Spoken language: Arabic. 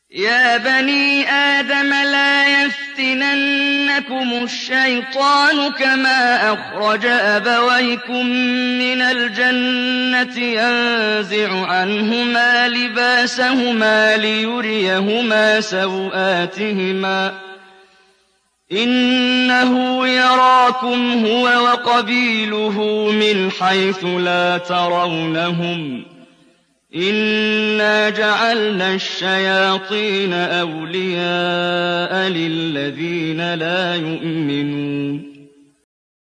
يَا بَنِي آدَمَ لَا يَفْتِنَنَّكُمُ الشَّيْطَانُ كَمَا أَخْرَجَ أَبَوَيْكُم مِّنَ الْجَنَّةِ يَنزِعُ عَنْهُمَا لِبَاسَهُمَا لِيُرِيَهُمَا سَوْآتِهِمَا ۗ إِنَّهُ يَرَاكُمْ هُوَ وَقَبِيلُهُ مِنْ حَيْثُ لَا تَرَوْنَهُمْ ۗ إِنَّا جَعَلْنَا الشَّيَاطِينَ أَوْلِيَاءَ لِلَّذِينَ لَا يُؤْمِنُونَ